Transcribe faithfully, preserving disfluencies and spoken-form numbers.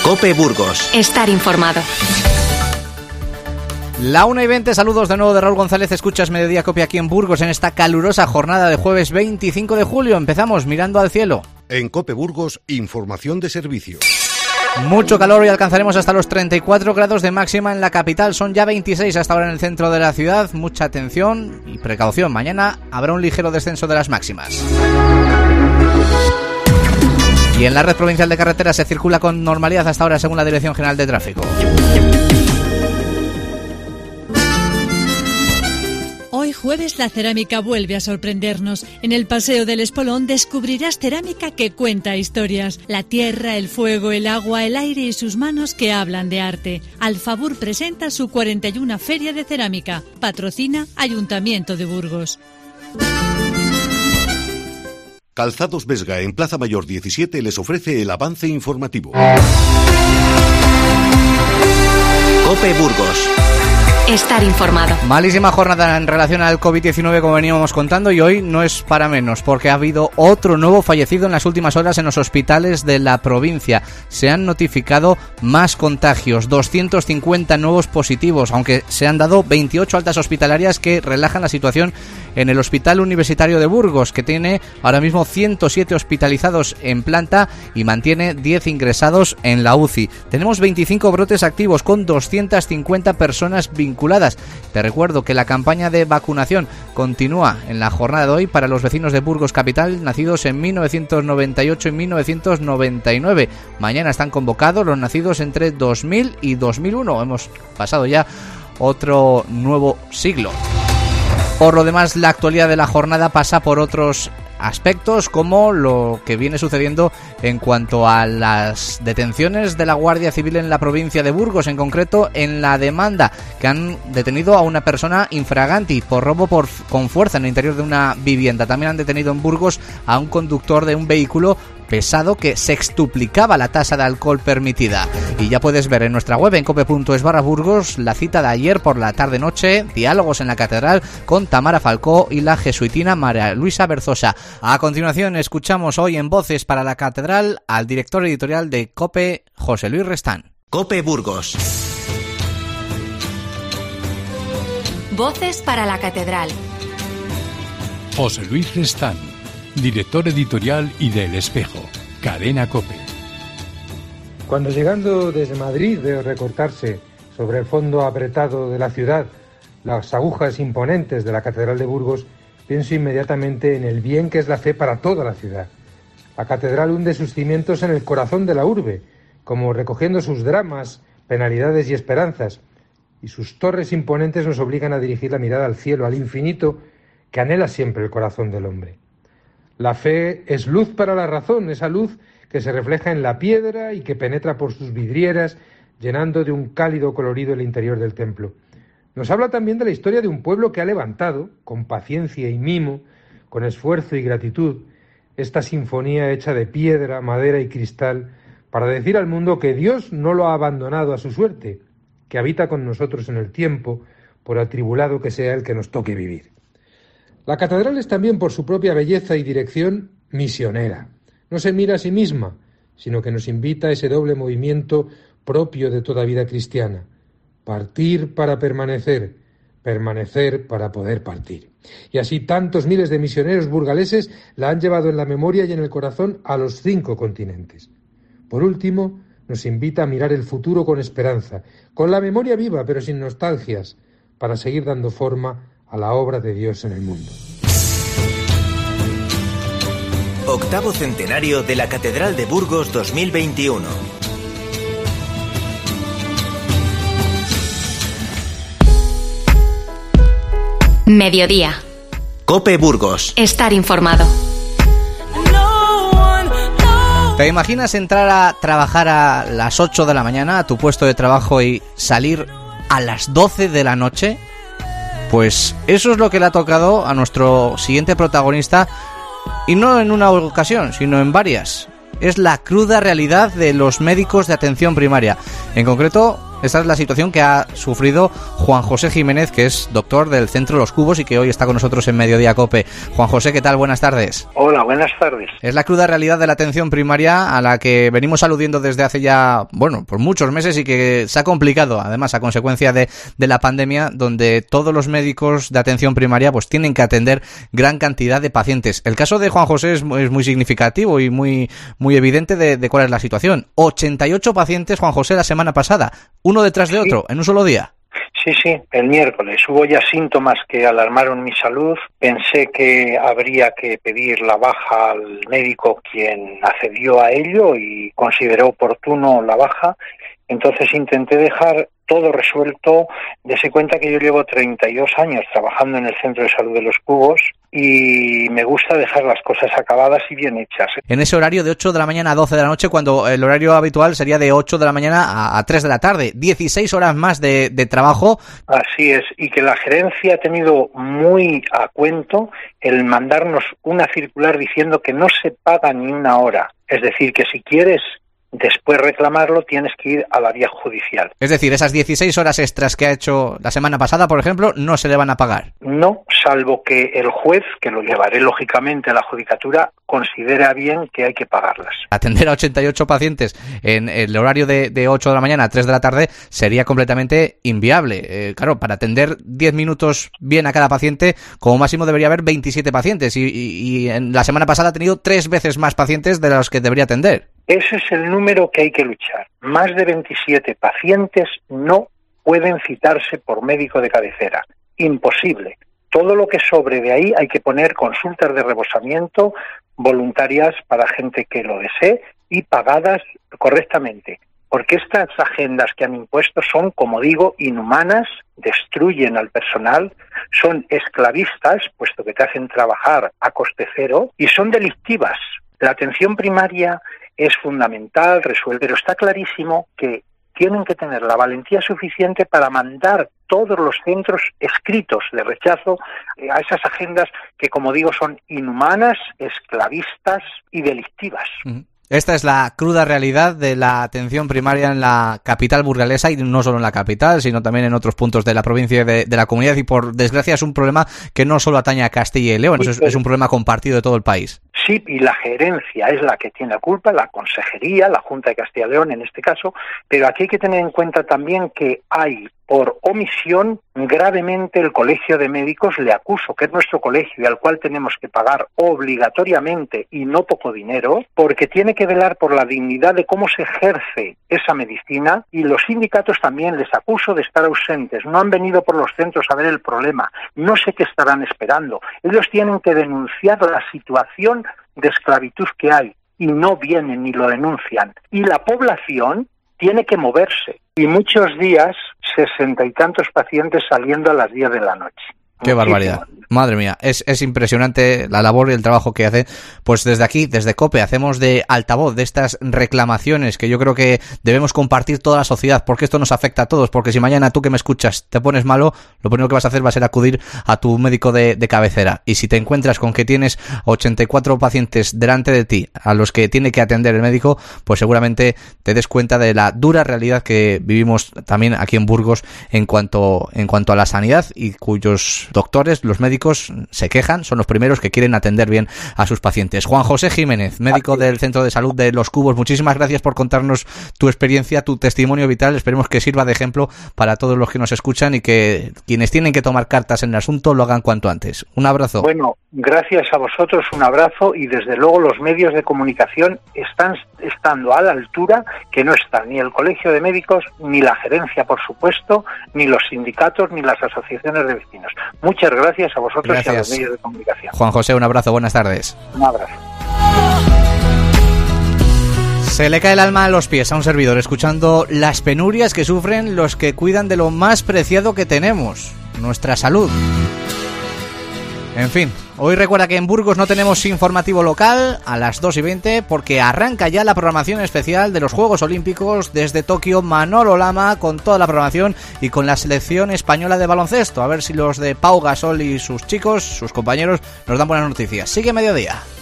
COPE Burgos. Estar informado. La una y veinte, saludos de nuevo de Raúl González. Escuchas Mediodía Cope aquí en Burgos en esta calurosa jornada de jueves veinticinco de julio. Empezamos mirando al cielo. En COPE Burgos, información de servicio. Mucho calor y alcanzaremos hasta los treinta y cuatro grados de máxima en la capital. Son ya veintiséis hasta ahora en el centro de la ciudad. Mucha atención y precaución. Mañana habrá un ligero descenso de las máximas. Y en la red provincial de carreteras se circula con normalidad hasta ahora según la Dirección General de Tráfico. Hoy jueves la cerámica vuelve a sorprendernos. En el Paseo del Espolón descubrirás cerámica que cuenta historias. La tierra, el fuego, el agua, el aire y sus manos que hablan de arte. Alfabur presenta su cuarenta y una Feria de Cerámica. Patrocina Ayuntamiento de Burgos. Calzados Vesga en Plaza Mayor diecisiete les ofrece el avance informativo. COPE Burgos. Estar informado. Malísima jornada en relación al COVID diecinueve, como veníamos contando, y hoy no es para menos, porque ha habido otro nuevo fallecido en las últimas horas en los hospitales de la provincia. Se han notificado más contagios, doscientos cincuenta nuevos positivos, aunque se han dado veintiocho altas hospitalarias que relajan la situación en el Hospital Universitario de Burgos, que tiene ahora mismo ciento siete hospitalizados en planta y mantiene diez ingresados en la U C I. Tenemos veinticinco brotes activos con doscientas cincuenta personas vinculadas. Te recuerdo que la campaña de vacunación continúa en la jornada de hoy para los vecinos de Burgos Capital nacidos en mil novecientos noventa y ocho y mil novecientos noventa y nueve. Mañana están convocados los nacidos entre dos mil y dos mil uno. Hemos pasado ya otro nuevo siglo. Por lo demás, la actualidad de la jornada pasa por otros aspectos, como lo que viene sucediendo en cuanto a las detenciones de la Guardia Civil en la provincia de Burgos, en concreto en la demanda que han detenido a una persona infraganti por robo por, con fuerza en el interior de una vivienda. También han detenido en Burgos a un conductor de un vehículo pesado que sextuplicaba la tasa de alcohol permitida. Y ya puedes ver en nuestra web en cope punto es barra Burgos la cita de ayer por la tarde-noche, diálogos en la catedral con Tamara Falcó y la jesuitina María Luisa Berzosa. A continuación escuchamos hoy en Voces para la Catedral al director editorial de COPE, José Luis Restán. COPE Burgos. Voces para la Catedral. José Luis Restán, director editorial y de El Espejo, Cadena COPE. Cuando llegando desde Madrid veo recortarse sobre el fondo apretado de la ciudad las agujas imponentes de la Catedral de Burgos, pienso inmediatamente en el bien que es la fe para toda la ciudad. La catedral hunde sus cimientos en el corazón de la urbe, como recogiendo sus dramas, penalidades y esperanzas, y sus torres imponentes nos obligan a dirigir la mirada al cielo, al infinito, que anhela siempre el corazón del hombre. La fe es luz para la razón, esa luz que se refleja en la piedra y que penetra por sus vidrieras, llenando de un cálido colorido el interior del templo. Nos habla también de la historia de un pueblo que ha levantado, con paciencia y mimo, con esfuerzo y gratitud, esta sinfonía hecha de piedra, madera y cristal, para decir al mundo que Dios no lo ha abandonado a su suerte, que habita con nosotros en el tiempo, por atribulado que sea el que nos toque vivir. La catedral es también, por su propia belleza y dirección, misionera. No se mira a sí misma, sino que nos invita a ese doble movimiento propio de toda vida cristiana. Partir para permanecer, permanecer para poder partir. Y así tantos miles de misioneros burgaleses la han llevado en la memoria y en el corazón a los cinco continentes. Por último, nos invita a mirar el futuro con esperanza, con la memoria viva pero sin nostalgias, para seguir dando forma a la obra de Dios en el mundo. Octavo centenario de la Catedral de Burgos dos mil veintiuno. Mediodía. COPE Burgos. Estar informado. ¿Te imaginas entrar a trabajar a las ocho de la mañana a tu puesto de trabajo y salir a las doce de la noche? Pues eso es lo que le ha tocado a nuestro siguiente protagonista, y no en una ocasión, sino en varias. Es la cruda realidad de los médicos de atención primaria. En concreto, esta es la situación que ha sufrido Juan José Jiménez, que es doctor del Centro Los Cubos y que hoy está con nosotros en Mediodía Cope. Juan José, ¿qué tal? Buenas tardes. Hola, buenas tardes. Es la cruda realidad de la atención primaria a la que venimos aludiendo desde hace ya, bueno, por muchos meses y que se ha complicado, además, a consecuencia de, de la pandemia, donde todos los médicos de atención primaria pues tienen que atender gran cantidad de pacientes. El caso de Juan José es, es muy significativo y muy, muy evidente de, de cuál es la situación. ochenta y ocho pacientes, Juan José, la semana pasada, uno detrás de otro, sí, en un solo día. Sí, sí, el miércoles hubo ya síntomas que alarmaron mi salud. Pensé que habría que pedir la baja al médico, quien accedió a ello y consideró oportuno la baja. Entonces intenté dejar todo resuelto. Dese cuenta que yo llevo treinta y dos años trabajando en el Centro de Salud de Los Cubos y me gusta dejar las cosas acabadas y bien hechas. En ese horario de ocho de la mañana a doce de la noche, cuando el horario habitual sería de ocho de la mañana a, a tres de la tarde. dieciséis horas más de, de trabajo. Así es, y que la gerencia ha tenido muy a cuento el mandarnos una circular diciendo que no se paga ni una hora. Es decir, que si quieres después reclamarlo, tienes que ir a la vía judicial. Es decir, esas dieciséis horas extras que ha hecho la semana pasada, por ejemplo, no se le van a pagar. No, salvo que el juez, que lo llevaré lógicamente a la judicatura, considera bien que hay que pagarlas. Atender a ochenta y ocho pacientes en el horario de, de ocho de la mañana a tres de la tarde sería completamente inviable. Eh, claro, para atender diez minutos bien a cada paciente, como máximo debería haber veintisiete pacientes y, y, y en la semana pasada ha tenido tres veces más pacientes de los que debería atender. Ese es el número que hay que luchar. Más de veintisiete pacientes no pueden citarse por médico de cabecera. Imposible. Todo lo que sobre de ahí hay que poner consultas de rebosamiento voluntarias para gente que lo desee y pagadas correctamente. Porque estas agendas que han impuesto son, como digo, inhumanas, destruyen al personal, son esclavistas, puesto que te hacen trabajar a coste cero, y son delictivas. La atención primaria es fundamental, resuelve, pero está clarísimo que tienen que tener la valentía suficiente para mandar todos los centros escritos de rechazo a esas agendas que, como digo, son inhumanas, esclavistas y delictivas. Uh-huh. Esta es la cruda realidad de la atención primaria en la capital burgalesa y no solo en la capital, sino también en otros puntos de la provincia y de, de la comunidad, y por desgracia es un problema que no solo atañe a Castilla y León, sí, es, es un problema compartido de todo el país. Sí, y la gerencia es la que tiene la culpa, la consejería, la Junta de Castilla y León en este caso, pero aquí hay que tener en cuenta también que hay, por omisión, gravemente el Colegio de Médicos, le acuso, que es nuestro colegio y al cual tenemos que pagar obligatoriamente y no poco dinero, porque tiene que velar por la dignidad de cómo se ejerce esa medicina, y los sindicatos también les acuso de estar ausentes, no han venido por los centros a ver el problema, no sé qué estarán esperando, ellos tienen que denunciar la situación de esclavitud que hay y no vienen ni lo denuncian, y la población tiene que moverse, y muchos días sesenta y tantos pacientes saliendo a las diez de la noche. Qué Muchísimo. Barbaridad. Madre mía, es, es impresionante la labor y el trabajo que hace. Pues desde aquí, desde COPE, hacemos de altavoz de estas reclamaciones que yo creo que debemos compartir toda la sociedad, porque esto nos afecta a todos, porque si mañana tú que me escuchas te pones malo, lo primero que vas a hacer va a ser acudir a tu médico de, de cabecera. Y si te encuentras con que tienes ochenta y cuatro pacientes delante de ti a los que tiene que atender el médico, pues seguramente te des cuenta de la dura realidad que vivimos también aquí en Burgos en cuanto, en cuanto a la sanidad, y cuyos doctores, los médicos, se quejan, son los primeros que quieren atender bien a sus pacientes. Juan José Jiménez, médico del Centro de Salud de Los Cubos, muchísimas gracias por contarnos tu experiencia, tu testimonio vital. Esperemos que sirva de ejemplo para todos los que nos escuchan y que quienes tienen que tomar cartas en el asunto lo hagan cuanto antes. Un abrazo. Bueno, gracias a vosotros, un abrazo, y desde luego los medios de comunicación están estando a la altura, que no están ni el Colegio de Médicos, ni la gerencia, por supuesto, ni los sindicatos, ni las asociaciones de vecinos. Muchas gracias a vosotros. Gracias. Y a los medios de comunicación. Juan José, un abrazo, buenas tardes. Un abrazo. Se le cae el alma a los pies a un servidor escuchando las penurias que sufren los que cuidan de lo más preciado que tenemos, nuestra salud. En fin, hoy recuerda que en Burgos no tenemos informativo local a las dos y veinte porque arranca ya la programación especial de los Juegos Olímpicos desde Tokio. Manolo Lama con toda la programación y con la selección española de baloncesto. A ver si los de Pau Gasol y sus chicos, sus compañeros, nos dan buenas noticias. Sigue Mediodía.